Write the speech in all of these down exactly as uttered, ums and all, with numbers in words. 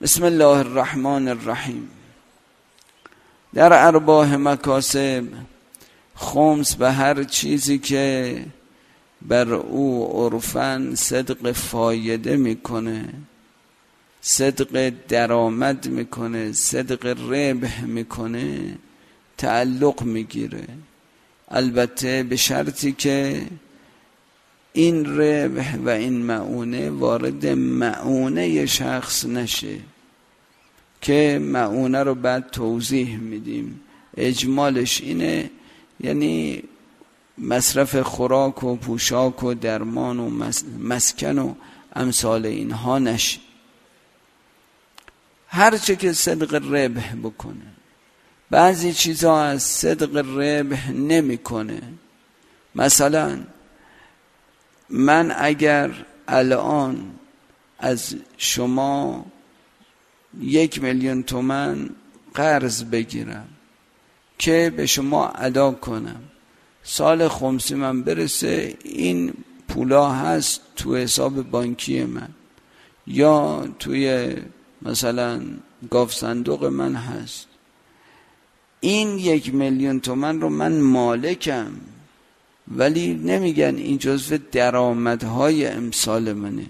بسم الله الرحمن الرحیم. در ارباح مکاسب خمس به هر چیزی که بر او عرفاً صدق فایده میکنه، صدق درآمد میکنه، صدق ربح میکنه تعلق میگیره، البته به شرطی که این ربح و این معونه وارد معونه شخص نشه که معونه رو بعد توضیح میدیم. اجمالش اینه، یعنی مصرف خوراک و پوشاک و درمان و مسکن و امثال اینها نشه. هرچه که صدق ربح بکنه. بعضی چیزها از صدق ربح نمیکنه. مثلا من اگر الان از شما یک میلیون تومن قرض بگیرم که به شما ادا کنم، سال خمسی من برسه این پولا هست تو حساب بانکی من یا توی مثلا گاف صندوق من هست، این یک میلیون تومن رو من مالکم، ولی نمیگن این جزو درآمدهای امسال منه.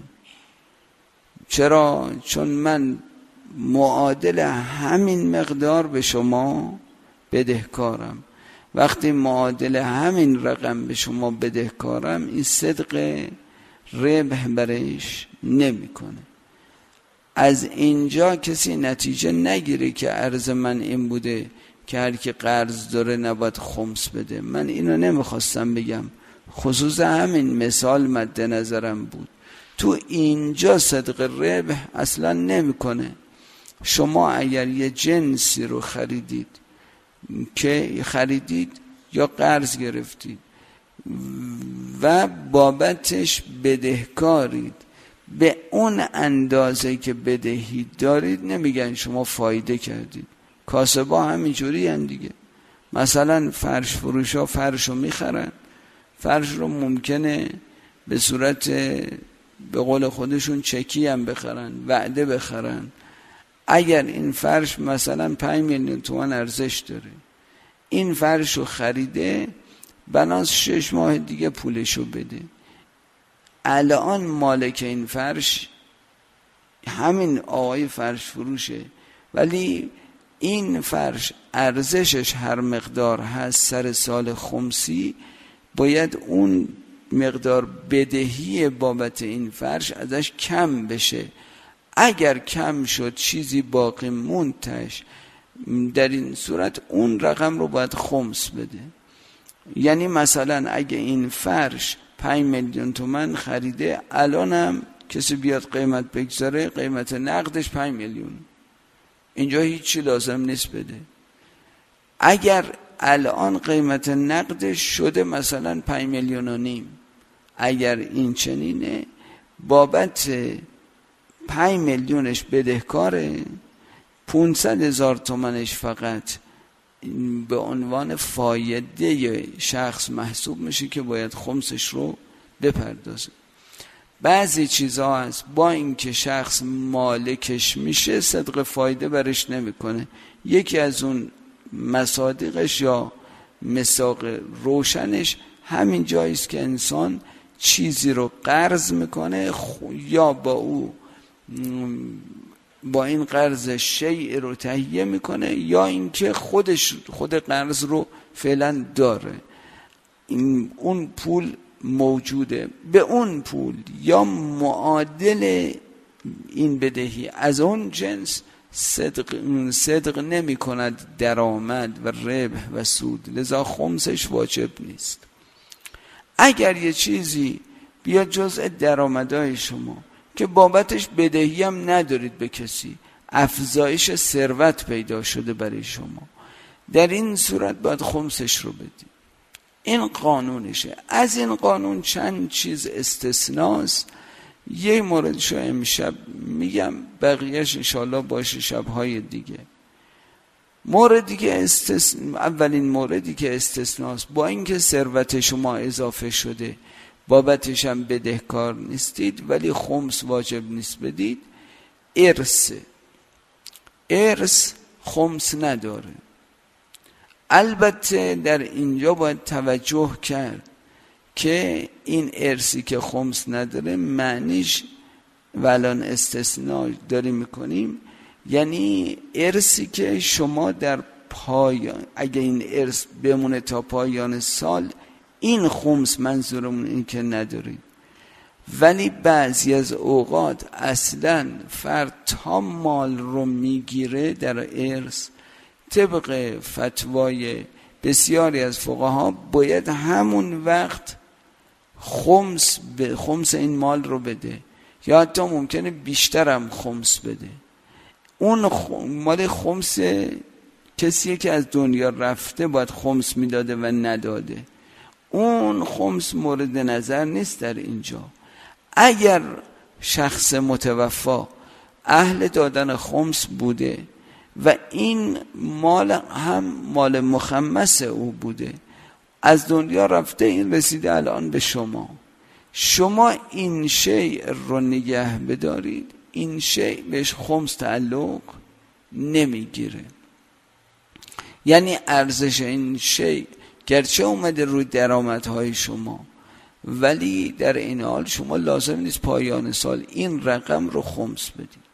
چرا؟ چون من معادل همین مقدار به شما بدهکارم. وقتی معادل همین رقم به شما بدهکارم، این صدق ربح برش نمیکنه. از اینجا کسی نتیجه نگیره که عرض من این بوده که هر کی قرض داره نباید خمس بده. من اینو نمیخواستم بگم، خصوص همین مثال مد نظرم بود. تو اینجا صدق ربح اصلا نمیکنه. شما اگر یه جنسی رو خریدید که خریدید یا قرض گرفتید و بابتش بدهکارید، به اون اندازه که بدهی دارید نمیگن شما فایده کردید. کاسبا همینجوری هن دیگه. مثلا فرش فروش ها فرش رو میخرن، فرش رو ممکنه به صورت به قول خودشون چکی هم بخرن، وعده بخرن. اگر این فرش مثلا پنج میلیون تومان ارزش داره، این فرش رو خریده، بناس شش ماه دیگه پولشو بده. الان مالک این فرش همین آقای فرش فروشه، ولی این فرش ارزشش هر مقدار هست سر سال خمسی، باید اون مقدار بدهی بابت این فرش ازش کم بشه. اگر کم شد چیزی باقی موندش، در این صورت اون رقم رو باید خمس بده. یعنی مثلا اگه این فرش پنج میلیون تومن خریده، الانم کسی بیاد قیمت بگذاره، قیمت نقدش پنج میلیون، اینجا هیچی لازم نیست بده. اگر الان قیمت نقدش شده مثلا پنج میلیون و نیم، اگر این چنینه، بابت پنج میلیونش بدهکاره، پونصد هزار تومنش فقط به عنوان فایده شخص محسوب میشه که باید خمسش رو بپردازه. بعضی چیزها هست با اینکه شخص مالکش میشه صدق فایده برش نمیکنه. یکی از اون مصادیقش یا مساق روشنش همین جاییست که انسان چیزی رو قرض میکنه یا با او با این قرض شیء رو تهیه میکنه، یا اینکه خودش خود قرض رو فعلا داره، این اون پول موجوده، به اون پول یا معادل این بدهی از اون جنس صدق صدق نمی کند درآمد و ربح و سود، لذا خمسش واجب نیست. اگر یه چیزی بیاد جزء درآمدهای شما که بابتش بدهی هم ندارید به کسی، افزایش ثروت پیدا شده برای شما، در این صورت باید خمسش رو بدید. این قانونشه. از این قانون چند چیز استثناست. یه موردشو امشب میگم، بقیهش انشاءالله باشه شبهای دیگه. موردی که استثنا اولین موردی که استثناست، با اینکه ثروت شما اضافه شده بابتش هم بدهکار نیستید ولی خمس واجب نیست بدید، ارث. ارث خمس نداره. البته در اینجا باید توجه کرد که این ارثی که خمس نداره معنیش و الان استثناء داریم میکنیم، یعنی ارثی که شما در پایان، اگه این ارث بمونه تا پایان سال، این خمس منظورمون این که ندارید. ولی بعضی از اوقات اصلا فرد تا مال رو میگیره در ارث، طبق فتوای بسیاری از فقها باید همون وقت خمس به خمس این مال رو بده، یا حتی ممکنه بیشترم خمس بده. اون مال خمس کسیه که از دنیا رفته باید خمس میداده و نداده، اون خمس مورد نظر نیست در اینجا. اگر شخص متوفا اهل دادن خمس بوده و این مال هم مال مخمس او بوده، از دنیا رفته، این رسیده الان به شما، شما این شیء رو نگه بدارید، این شیء بهش خمس تعلق نمیگیره. یعنی ارزش این شیء گرچه اومده روی درآمدهای شما، ولی در این حال شما لازم نیست پایان سال این رقم رو خمس بدید.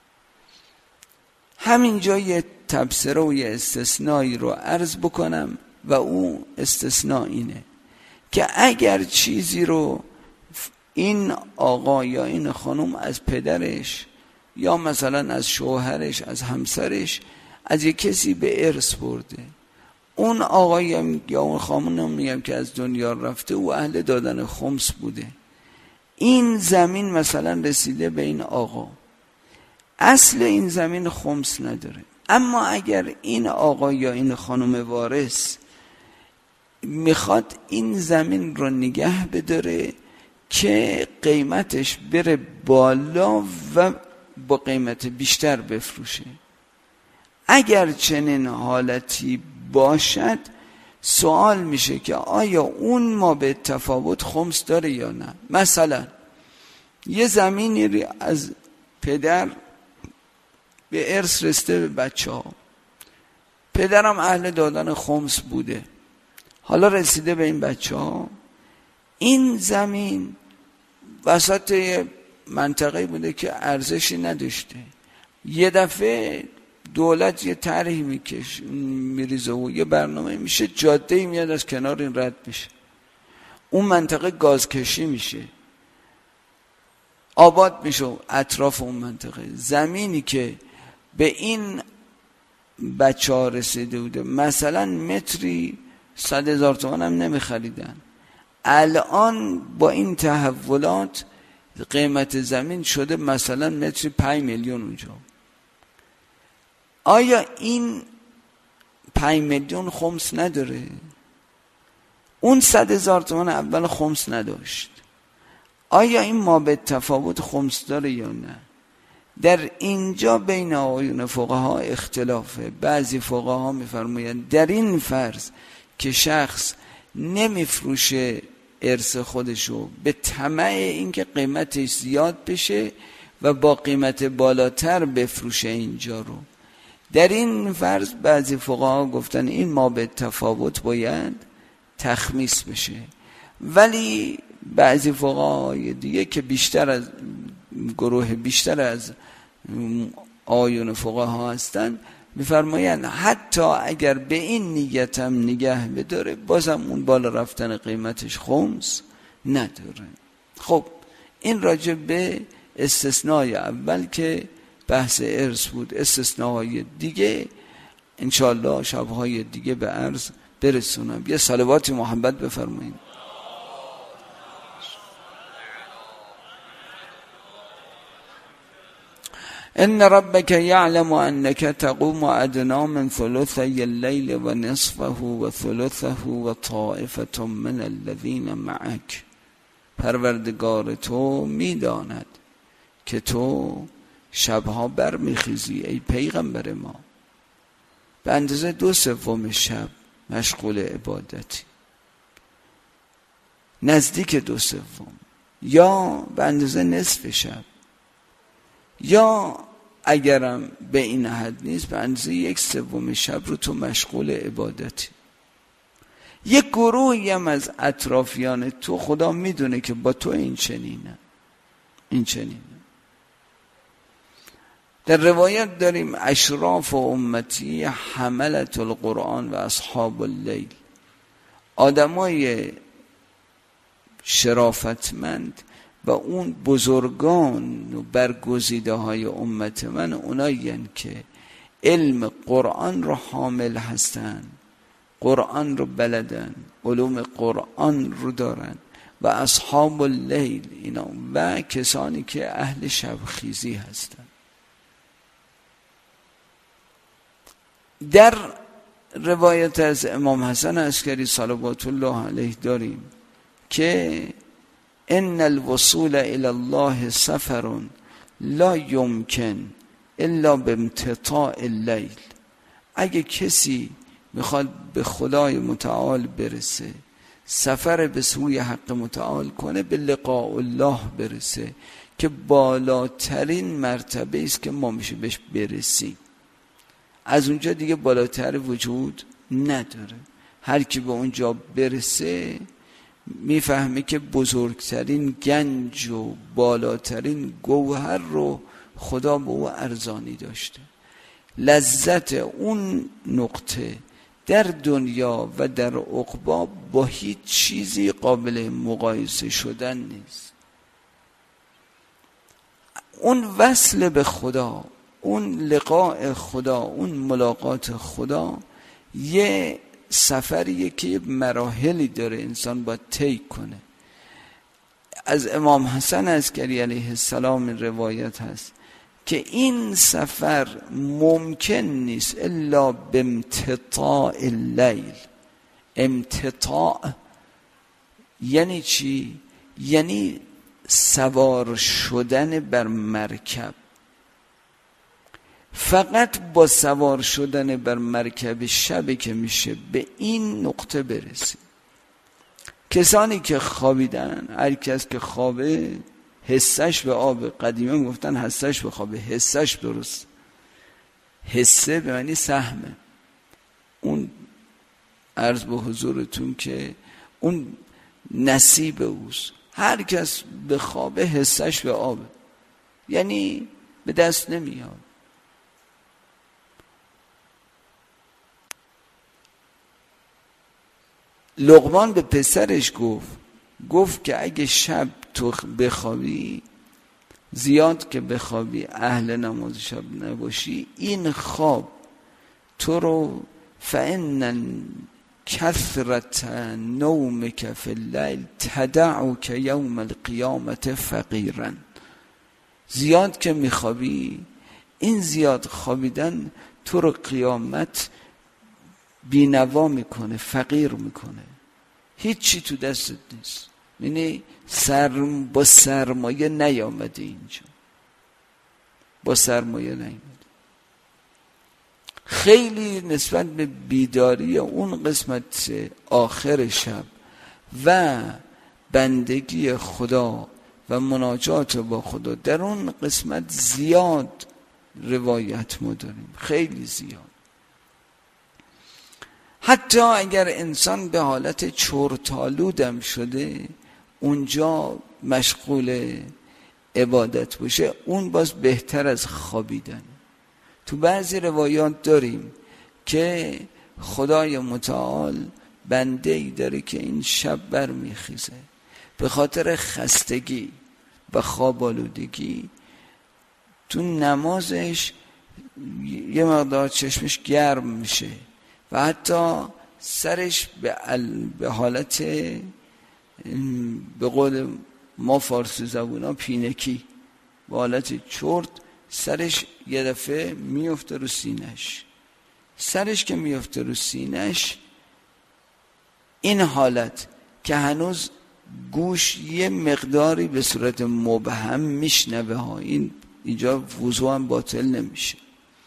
همینجا یه تبصره و یه استثنایی رو عرض بکنم و او استثناء اینه که اگر چیزی رو این آقا یا این خانم از پدرش یا مثلا از شوهرش، از همسرش، از یک کسی به ارث برده، اون آقا یا اون خانم میگم که از دنیا رفته و اهل دادن خمس بوده، این زمین مثلا رسیده به این آقا، اصل این زمین خمس نداره. اما اگر این آقا یا این خانم وارث میخواد این زمین رو نگه بداره که قیمتش بره بالا و با قیمت بیشتر بفروشه، اگر چنین حالتی باشد سوال میشه که آیا اون ما به تفاوت خمس داره یا نه. مثلا یه زمینی از پدر به ارث رسته به بچه ها، پدرم اهل دادن خمس بوده، حالا رسیده به این بچه ها، این زمین وسط منطقه بوده که ارزشی نداشته، یه دفعه دولت یه طرحی میکش میریزه و یه برنامه میشه، جاده‌ای میاد از کنار این رد میشه، اون منطقه گازکشی میشه، آباد میشه اطراف اون منطقه. زمینی که به این بچه ها رسیده بوده مثلا متری صد هزار تومان هم نمیخریدن، الان با این تحولات قیمت زمین شده مثلا متری پنج میلیون اونجا. آیا این پنج میلیون خمس نداره؟ اون صد هزار تومان اول خمس نداشت. آیا این ما به تفاوت خمس داره یا نه؟ در اینجا بین آقایون فقها اختلافه. بعضی فقها میفرمایند در این فرض که شخص نمیفروشه ارث خودشو به طمع اینکه قیمتش زیاد بشه و با قیمت بالاتر بفروشه اینجا رو، در این فرض بعضی فقها گفتن این ما به تفاوت باید تخمیس بشه. ولی بعضی فقهای دیگه که بیشتر از گروه بیشتر از آیون فقها هستن میفرمایند حتی اگر به این نیتم نگه بداره بازم اون بالا رفتن قیمتش خمس نداره. خب این راجع به استثنای اول که بحث ارث بود. استثناهای دیگه انشاءالله شبهای دیگه به عرض برسونم. یه صلوات محبت بفرمایید. ان ربك يعلم انك تقوم ادنى من ثلثي الليل ونصفه وثلثه وطائفة من الذين معك. پروردگار تو میداند که تو شبها برمیخیزی ای پیغمبر ما، به اندازه دو سوم شب مشغول عبادتی، نزدیک دو سوم، یا به اندازه نصف شب، یا اگرم به این حد نیست، به اندازه یک سوم شب رو تو مشغول عبادتی. یک گروهی هم از اطرافیان تو خدا میدونه که با تو این چنینه این چنینه. در روایت داریم اشراف و امتی حملت القرآن و اصحاب اللیل، آدمای شرافتمند و اون بزرگان و برگزیده های امت من اونایین که علم قرآن رو حامل هستن، قرآن رو بلدن، علوم قرآن رو دارن، و اصحاب اللیل اینا و کسانی که اهل شبخیزی هستن. در روایت از امام حسن عسکری صلوات الله علیه داریم که ان الوصول الی الله سفر لا یمکن الا بامتطاع اللیل. اگه کسی میخواد به خدای متعال برسه، سفر به سوی حق متعال کنه، به لقاء الله برسه که بالاترین مرتبه است که ما میشه بهش برسیم. از اونجا دیگه بالاتر وجود نداره. هر کی به اونجا برسه میفهمه که بزرگترین گنج و بالاترین گوهر رو خدا به او ارزانی داشته. لذت اون نقطه در دنیا و در عقبا با هیچ چیزی قابل مقایسه شدن نیست. اون وصل به خدا، اون لقاء خدا، اون ملاقات خدا یه سفریه که مراحلی داره انسان باید طی کنه. از امام حسن عسکری علیه السلام روایت هست که این سفر ممکن نیست الا بامتطاع اللیل. امتطاع یعنی چی؟ یعنی سوار شدن بر مرکب. فقط با سوار شدن بر مرکب شبه که میشه به این نقطه برسیم. کسانی که خوابیدن، هر کس که خوابه حسش به آب، قدیما گفتن حسش به خوابه، حسش درست، حسه به معنی سهمه. اون عرض به حضورتون که اون نصیب اوست. هر کس به خوابه حسش به آب، یعنی به دست نمیاد. لقمان به پسرش گفت گفت که اگه شب تو بخوابی، زیاد که بخوابی، اهل نماز شب نباشی، این خواب تو رو فإن کثرت نومک فی اللیل تدعک یوم القیامت فقیرا. زیاد که میخوابی، این زیاد خوابیدن تو رو قیامت بینوا میکنه، فقیر میکنه، هیچی تو دستت نیست. یعنی سرم با سرمایه نیامده اینجا، با سرمایه نیامده. خیلی نسبت به بیداری اون قسمت آخر شب و بندگی خدا و مناجات با خدا در اون قسمت زیاد روایت ما داریم، خیلی زیاد. حتی اگر انسان به حالت چرت‌آلودم شده اونجا مشغول عبادت باشه، اون باز بهتر از خوابیدن. تو بعضی روایات داریم که خدای متعال بنده‌ای داره که این شب برمیخیزه، به خاطر خستگی و خواب آلودگی تو نمازش یه مقدار چشمش گرم میشه و حتی سرش به, به حالت به قول ما فارسی زبونا پینکی، به حالت چرت سرش یه دفعه میفته رو سینش. سرش که میفته رو سینش، این حالت که هنوز گوش یه مقداری به صورت مبهم میشنوه ها، این اینجا وضو هم باطل نمیشه.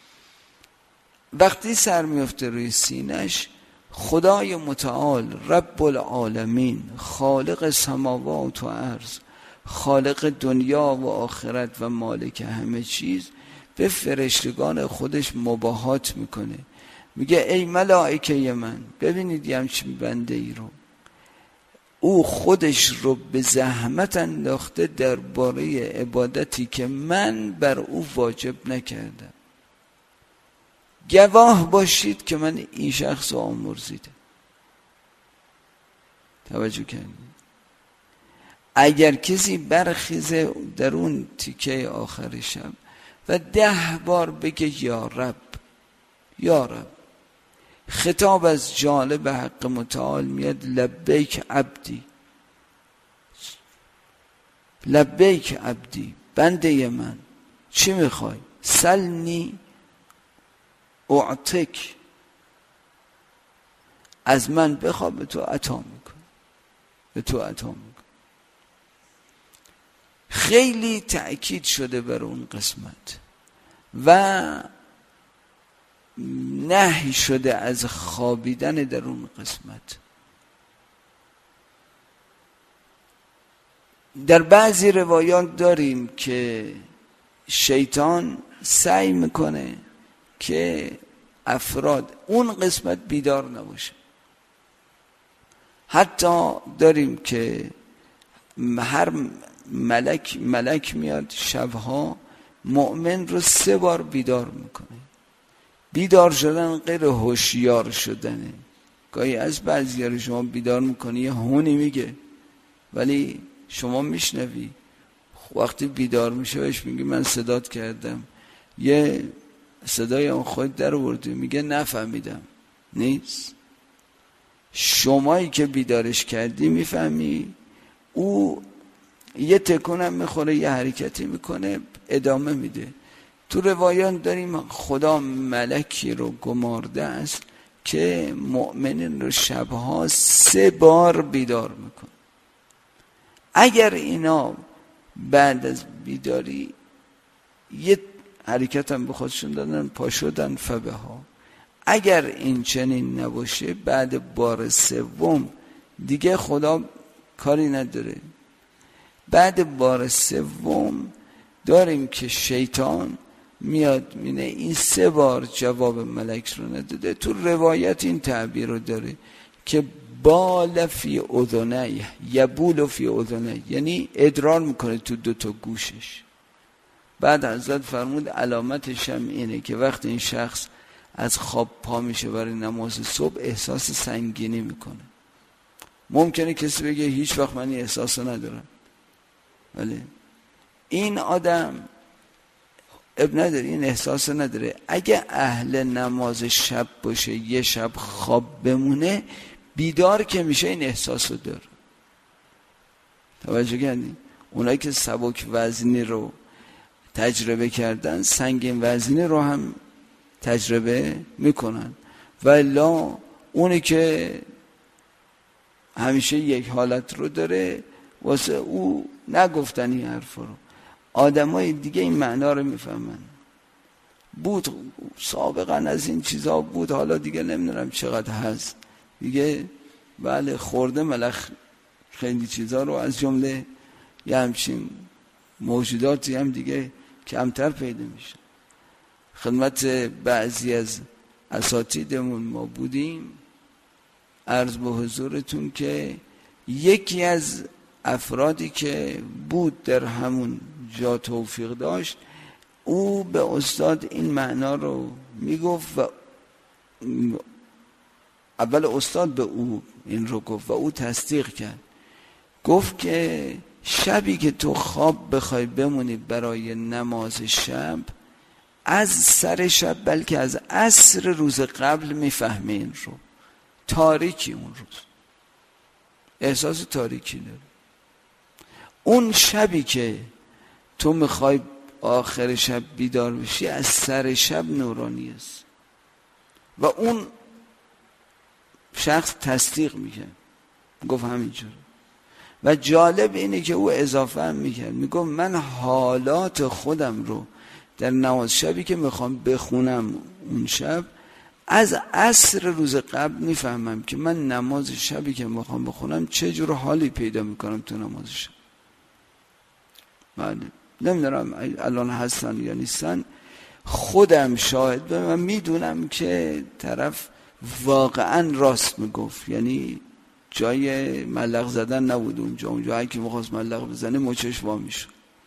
وقتی سر میفته روی سینش، خدای متعال رب العالمین، خالق سماوات و ارض، خالق دنیا و آخرت و مالک همه چیز، به فرشتگان خودش مباهات میکنه، میگه ای ملائکه من، ببینید یه همچین بنده ای رو او خودش رو به زحمت انداخته درباره عبادتی که من بر او واجب نکردم. گواه باشید که من این شخص رو آمرزیدم. توجه کردید؟ اگر کسی برخیزه در اون تیکه آخر شب و ده بار بگه یا رب یا رب، خطاب از جانب حق متعال میاد لبیک عبدی، لبیک عبدی، بنده من چی میخوای؟ سلنی اعطک، از من بخواه به تو عطا میکن، به تو عطا میکن. خیلی تأکید شده بر اون قسمت و نهی شده از خوابیدن در اون قسمت. در بعضی روایات داریم که شیطان سعی میکنه که افراد اون قسمت بیدار نباشه. حتی داریم که هر ملک ملک میاد شبها مؤمن رو سه بار بیدار میکنه. بیدار شدن غیر هوشیار شدنه. گاهی از بعضی رو شما بیدار میکنی یه هونی میگه ولی شما میشنوی، وقتی بیدار میشه بهش میگی من صدات کردم، یه صدای اون خود در آوردی، میگه نفهمیدم. نیست. شمایی که بیدارش کردی میفهمی، او یه تکونم میخوره، یه حرکتی میکنه، ادامه میده. تو روایان داریم خدا ملکی رو گمارده است که مؤمنین رو شبها سه بار بیدار میکنه. اگر اینا بعد از بیداری یه حرکت هم به خودشون دادن، پا شدن فبه ها، اگر این چنین نباشه بعد بار سوم دیگه خدا کاری نداره. بعد بار سوم داریم که شیطان میاد مینه این سه بار جواب ملک رو نداده. تو روایت این تعبیر رو داره که بال فی اذنیه، یبول فی اذنیه، یعنی ادرار میکنه تو دو تا گوشش. بعد حضرت فرمود علامتش هم اینه که وقتی این شخص از خواب پا میشه برای نماز صبح احساس سنگینی میکنه. ممکنه کسی بگه هیچ وقت من این احساس ندارم، ولی این آدم اب نداره، این احساس نداره. اگه اهل نماز شب باشه یه شب خواب بمونه، بیدار که میشه این احساس رو داره. توجه کردین؟ اونایی که سبک وزنی رو تجربه کردن سنگین وزنی رو هم تجربه میکنن، ولی اونی که همیشه یک حالت رو داره واسه او نگفتن این حرف رو. آدمای دیگه این معنا رو میفهمن. بود سابقا از این چیزا بود، حالا دیگه نمیدونم چقدر هست دیگه. بله خورده ملخ خیلی چیزا رو، از جمله یه همچین موجوداتی هم دیگه کمتر پیدا میشه. خدمت بعضی از اساتیدمون ما بودیم، عرض به حضورتون که یکی از افرادی که بود در همون جا توفیق داشت، او به استاد این معنا رو میگفت و اول استاد به او این رو گفت و او تصدیق کرد. گفت که شبی که تو خواب بخوای بمونی برای نماز شب، از سر شب بلکه از عصر روز قبل میفهمی این رو. تاریکی اون روز، احساس تاریکی داری. اون شبی که تو میخوای آخر شب بیدار بشی، از سر شب نورانی است و اون شخص تصدیق میکنه، گفت همینجوره. و جالب اینه که او اضافه هم میکرد، میگفت من حالات خودم رو در نماز شبی که میخوام بخونم اون شب، از عصر روز قبل میفهمم که من نماز شبی که میخوام بخونم چه جور حالی پیدا میکنم تو نماز شب. بله نمیدونم الان هستن یا نیستن، خودم شاهد به من میدونم که طرف واقعا راست میگفت، یعنی جای ملق زدن نبود اونجا، اونجا هر کی میخواست ملق بزنه مچش وا میشد.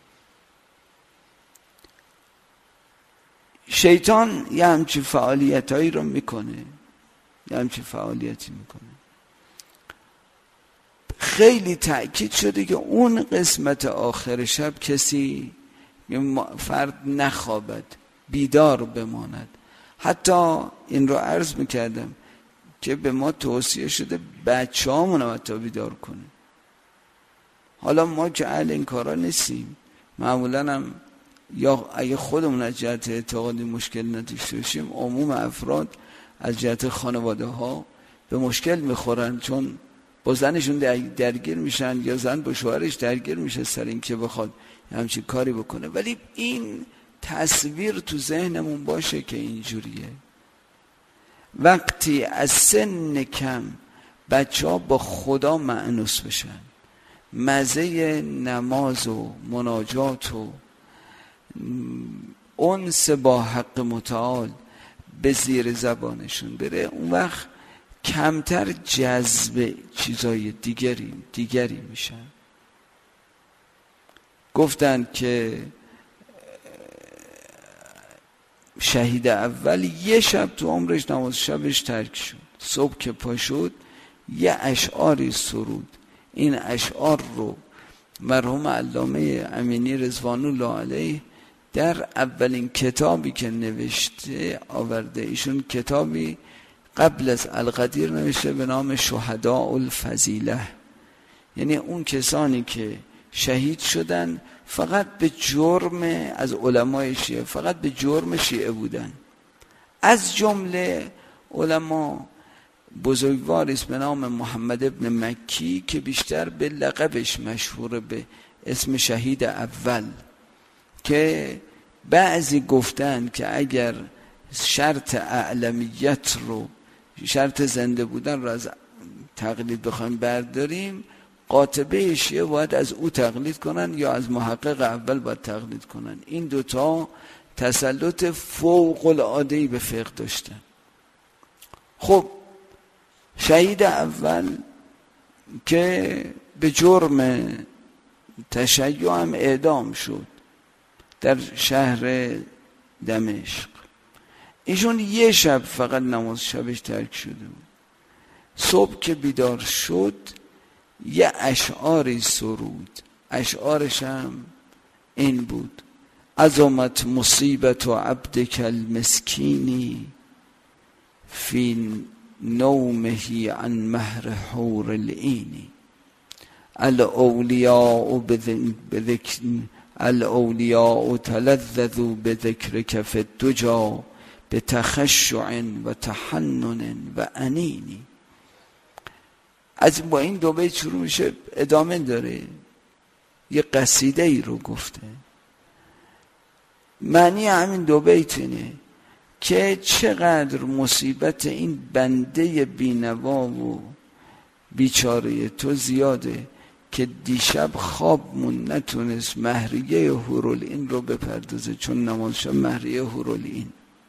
شیطان یه همچین فعالیت هایی رو میکنه، یه همچین فعالیتی میکنه. خیلی تأکید شده که اون قسمت آخر شب کسی فرد نخوابد، بیدار بماند. حتی این رو عرض میکردم که به ما توصیه شده بچه هامون رو حتی بیدار کنیم. حالا ما که اهل این کارا نیستیم، معمولا هم یا اگه خودمون از جهت اعتقادی مشکل نداشته باشیم، عموم افراد از جهت خانواده ها به مشکل میخورن، چون با زنشون درگیر میشن یا زن با شوهرش درگیر میشه سر این که بخواد همچین کاری بکنه. ولی این تصویر تو ذهنمون باشه که اینجوریه. وقتی از سن کم بچه ها با خدا مأنوس بشن، مزه نماز و مناجات و انس با حق متعال به زیر زبانشون بره، اون وقت کمتر جذب چیزای دیگری دیگری میشن. گفتن که شهید اول یه شب تو عمرش نماز شبش ترک شد، صبح که پا شد یه اشعاری سرود. این اشعار رو مرحوم علامه امینی رضوان الله علیه در اولین کتابی که نوشته آورده. ایشون کتابی قبل از القدیر نوشته به نام شهداء الفضیله، یعنی اون کسانی که شهید شدن فقط به جرم، از علمای شیعه فقط به جرم شیعه بودن. از جمله علما بزرگواری است به نام محمد ابن مکی که بیشتر به لقبش مشهوره به اسم شهید اول، که بعضی گفتن که اگر شرط اعلمیت رو، شرط زنده بودن رو از تقلید بخوایم برداریم، قاطبه شیعه باید از او تقلید کنن یا از محقق اول باید تقلید کنن. این دوتا تسلط فوق العاده‌ای به فقه داشتن. خب شهید اول که به جرم تشیع هم اعدام شد در شهر دمشق، ایشون یه شب فقط نماز شبش ترک شده بود. صبح که بیدار شد یه اشعاری سرود، اشعارش هم این بود: عظمت مصیبت و عبدک المسکینی فی نومه عن مهر حور العینی، الاولیاء بذکر الاولیاء تلذذوا بذکرک فی الدجا بتخشع و تحنن و انینی. از با این دو بیت شروع میشه، ادامه داره، یه قصیده ای رو گفته. معنی همین دو بیت اینه که چقدر مصیبت این بنده بینوا و بیچاره تو زیاده که دیشب خواب مون نتونست مهریه حورالعین رو بپردازه، چون نماز شب مهریه حورالعین.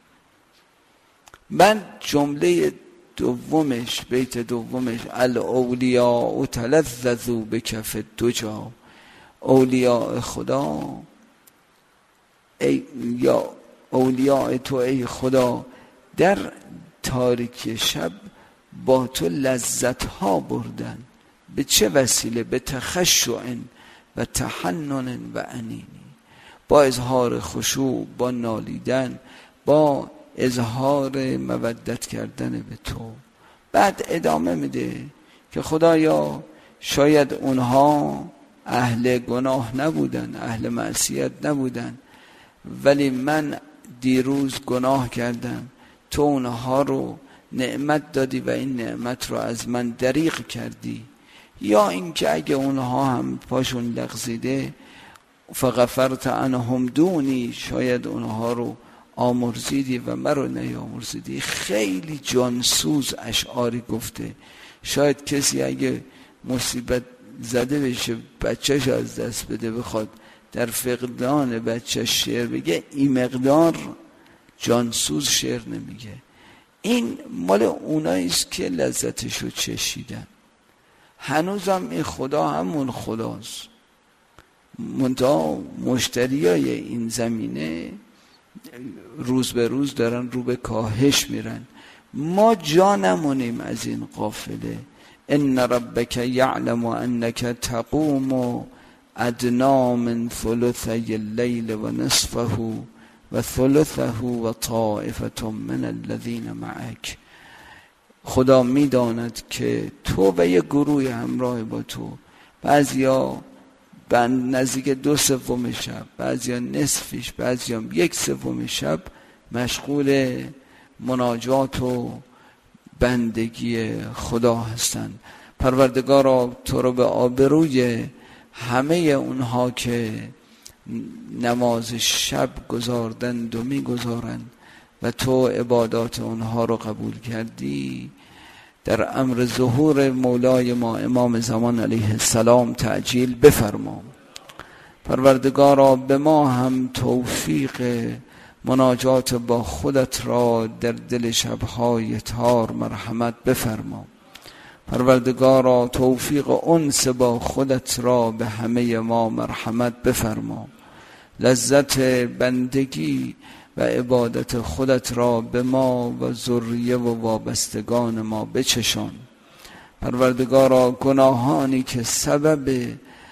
من جمله دومش، بیت دومش، الاولیاء تلذذوا بکف الدجا، اولیاء خدا ای یا اولیاء تو ای خدا در تاریکی شب با تو لذت ها بردن. به چه وسیله؟ به تخشع و تحنن و انینی، با اظهار خشوع، با نالیدن، با اظهار مودت کردن به تو. بعد ادامه میده که خدایا شاید اونها اهل گناه نبودن، اهل معصیت نبودن، ولی من دیروز گناه کردم، تو اونها رو نعمت دادی و این نعمت رو از من دریغ کردی. یا اینکه اگه اونها هم پاشون لغزیده فغفرت عنهم دونی، شاید اونها رو آمرزیدی و مرا نیامرزیدی. خیلی جانسوز اشعاری گفته. شاید کسی اگه مصیبت زده بشه، بچهش از دست بده، بخواد در فقدان بچهش شعر بگه، این مقدار جانسوز شعر نمیگه. این مال اوناییست که لذتشو چشیدن. هنوزم این خدا همون خداست، منتها مشتریای این زمینه روز به روز دارن رو به کاهش میرن. ما جا نمونیم از این قافله. ان ربک یعلم انک تقوم ادنا من ثلثی اللیل و نصفه و ثلثه و طائفة من الذین معک. خدا میداند که تو و یک گروه همراه با تو، بعضیا بند نزدیک دو سوم شب، بعضیا نصفش، بعضیا یک سوم شب مشغول مناجات و بندگی خدا هستند. پروردگارا تو رو به آبروی همه اونها که نماز شب گذاردند و می گذارند و تو عبادات اونها رو قبول کردی، در امر ظهور مولای ما امام زمان علیه السلام تعجیل بفرما. پروردگارا به ما هم توفیق مناجات با خودت را در دل شبهای تار مرحمت بفرما. پروردگارا توفیق انس با خودت را به همه ما مرحمت بفرما. لذت بندگی و عبادت خودت را به ما و ذریه و وابستگان ما بچشان. پروردگارا گناهانی که سبب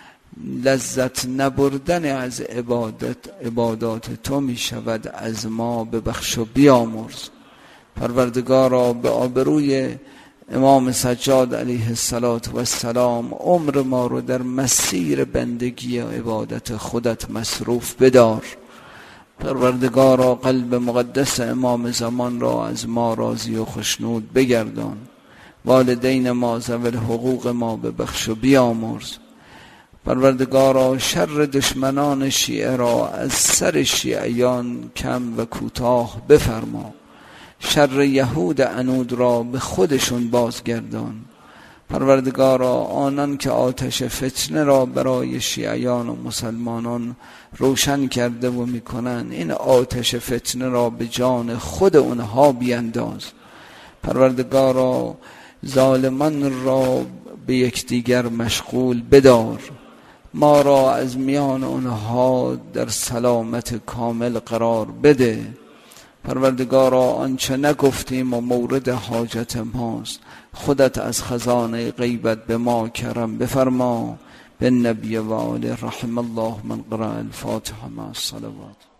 لذت نبردن از عبادت عبادات تو می شود از ما ببخش و بیامرز. پروردگارا به آبروی امام سجاد علیه السلام عمر ما رو در مسیر بندگی و عبادت خودت مصروف بدار. پروردگارا قلب مقدس امام زمان را از ما راضی و خشنود بگردان. والدین ما ذوی الحقوق ما ببخش و بیامرز. پروردگارا شر دشمنان شیعه را از سر شیعیان کم و کوتاه بفرما. شر یهود عنود را به خودشون بازگردان. پروردگارا آنان که آتش فتنه را برای شیعیان و مسلمانان روشن کرده و میکنن، این آتش فتنه را به جان خود اونها بینداز. پروردگارا ظالمان را به یکدیگر مشغول بدار. ما را از میان اونها در سلامت کامل قرار بده. پروردگارا آنچه نگفتیم و مورد حاجت ماست، خودت از خزانه غیبت به ما کرم بفرما. به نبی و آله رحم الله من قرأ الفاتحه مع الصلوات.